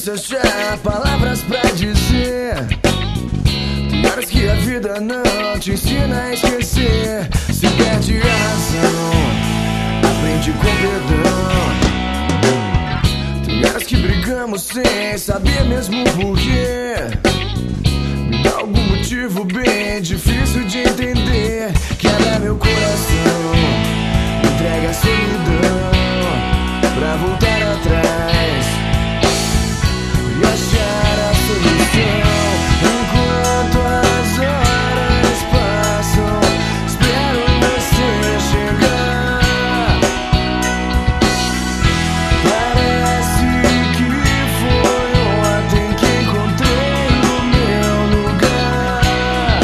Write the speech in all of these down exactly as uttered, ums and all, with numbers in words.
difícil achar palavras pra dizer. Tem horas que a vida não te ensina a esquecer. Se perde a razão, aprende com perdão. Tem horas que brigamos sem saber mesmo porquê. Me dá algum motivo bem difícil de entender. Quebra meu coração, me entrega a solidão pra voltar atrás e achar a solução. Enquanto as horas passam, espero você chegar. Parece que foi ontem que encontrei o meu lugar.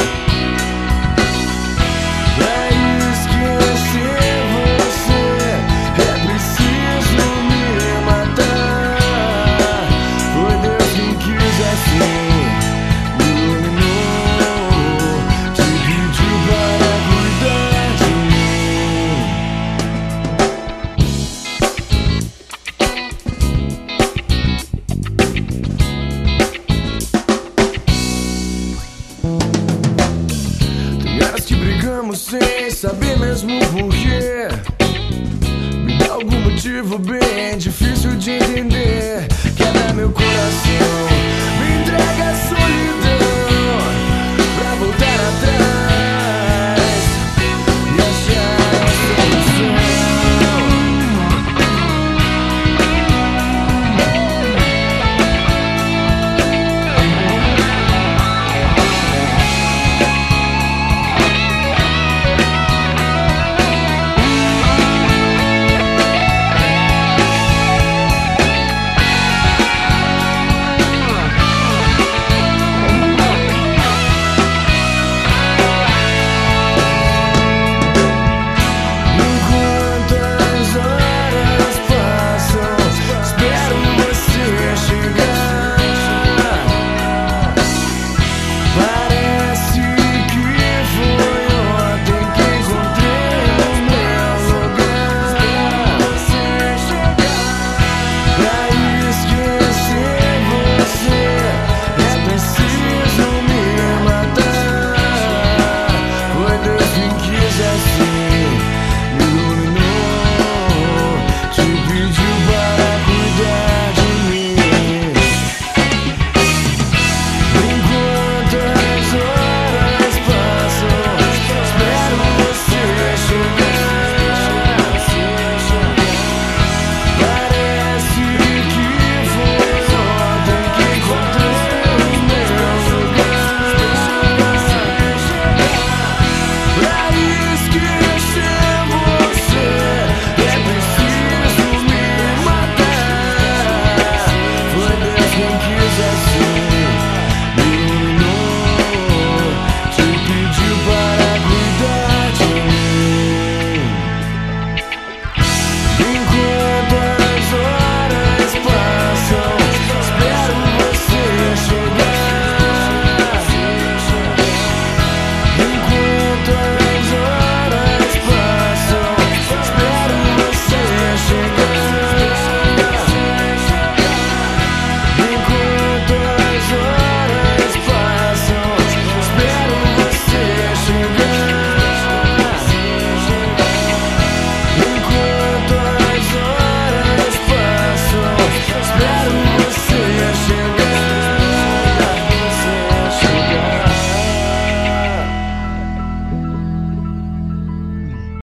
Pra esquecer você é preciso me matar. Foi Deus quem quis assim, me iluminou, te pediu para cuidar de mim. Tem horas que brigamos sem saber mesmo porquê. Me dá algum motivo bem difícil de entender. Quebra meu coração, me entrega a solidão